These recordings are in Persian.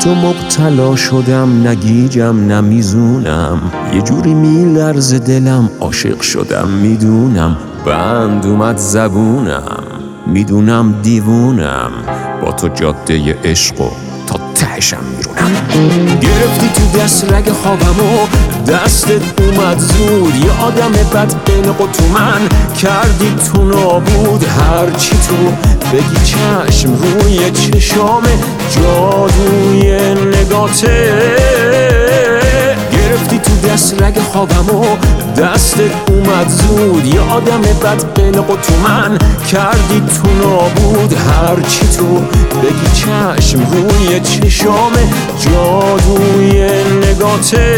تو مبتلا شدم، نگیجم نمیزونم، یه جوری میلرزه دلم، عاشق شدم میدونم، بند اومد زبونم، میدونم دیوونم، با تو جاده عشقو تا تهشم میرونم. گرفتی تو دست رگ خوابمو، دستت اومد زود، یه آدم بد قلق و تو من کردی تو نابود. هرچی تو بگی چشم، روی چشام جادوی نگاته. گرفتی تو دست رگ خوابمو، دستت اومد زود، یه آدم بد قلق و تو من کردی تو نابود. هرچی تو بگی چشم، روی چشام جادوی نگاته.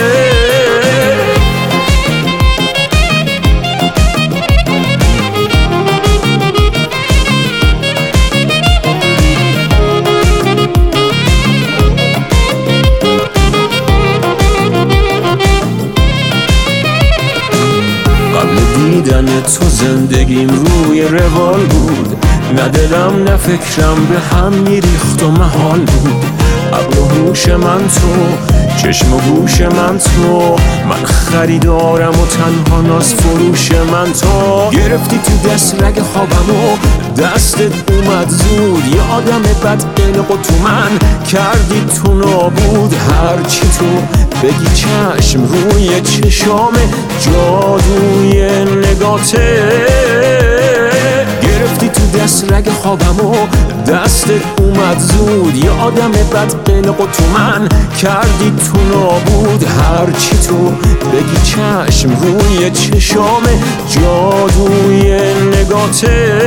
دیدن تو زندگیم روی روال بود، نه دلم نه فکرم به هم میریخت و محال بود. عقل و هوش من تو، چشم و گوش من تو، من خریدارم و تنها ناز فروش من تو. گرفتی تو دست رگ خوابمو، دستت اومد زود، یه آدم بد قلق و تو من کردی تو نابود. هرچی تو بگی چشم، روی چشام جادوی نگاته. گرفتی تو دست رگ خوابمو، دستت اومد زود، یه آدم بد قلق و تو من کردی تو نابود. هرچی تو بگی چشم، روی چشام جادوی نگاته.